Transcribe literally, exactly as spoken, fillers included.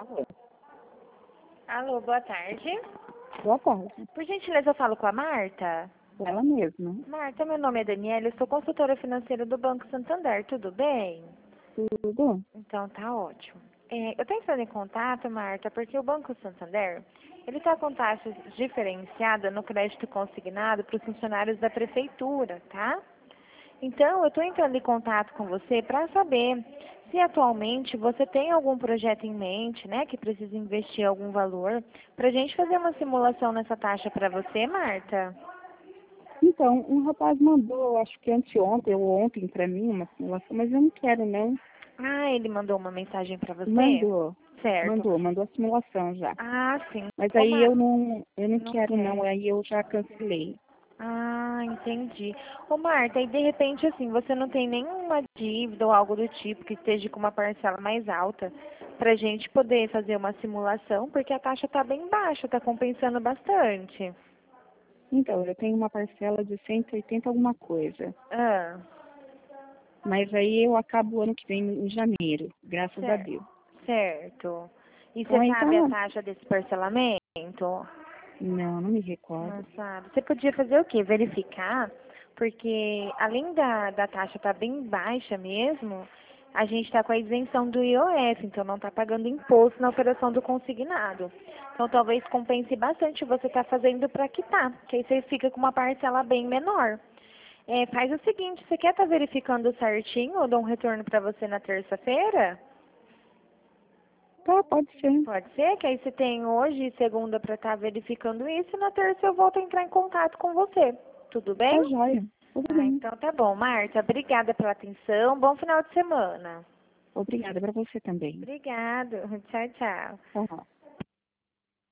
Alô? Alô, boa tarde. Boa tarde. Por gentileza, eu falo com a Marta? Ela mesma. Marta, meu nome é Daniela, eu sou consultora financeira do Banco Santander, tudo bem? Tudo? Então tá ótimo. É, eu tô entrando em contato, Marta, porque o Banco Santander, ele está com taxa diferenciada no crédito consignado para os funcionários da prefeitura, tá? Então, eu estou entrando em contato com você para saber se atualmente você tem algum projeto em mente, né, que precisa investir algum valor, para a gente fazer uma simulação nessa taxa para você, Marta. Então, um rapaz mandou, acho que anteontem ou ontem para mim, uma simulação, mas eu não quero não. Ah, ele mandou uma mensagem para você? Mandou. Certo. Mandou, mandou a simulação já. Ah, sim. Mas Ô, aí Mar... eu não, eu não Não quero não, quer. aí eu já cancelei. Ah, entendi. Ô, Marta, e de repente, assim, você não tem nenhuma dívida ou algo do tipo que esteja com uma parcela mais alta para a gente poder fazer uma simulação, porque a taxa está bem baixa, está compensando bastante. Então, eu tenho uma parcela de cento e oitenta alguma coisa. Ah, Mas aí eu acabo o ano que vem em janeiro, graças a certo. Deus. Certo. E Então você aí sabe a tá. taxa desse parcelamento? Não, não me recordo. Não sabe. Você podia fazer o quê? Verificar, porque além da, da taxa estar bem baixa mesmo, a gente está com a isenção do I O F, então não está pagando imposto na operação do consignado. Então talvez compense bastante você estar fazendo para quitar, que aí você fica com uma parcela bem menor. É, faz o seguinte, você quer estar verificando certinho ou dou um retorno para você na terça-feira? Tá, pode ser. Pode ser, que aí você tem hoje e segunda para estar verificando isso, e na terça eu volto a entrar em contato com você. Tudo bem? Tá joia. Tudo Ah, bem. então tá bom. Marta, obrigada pela atenção. Bom final de semana. Obrigada para você também. Obrigado. Tchau, tchau. Tchau.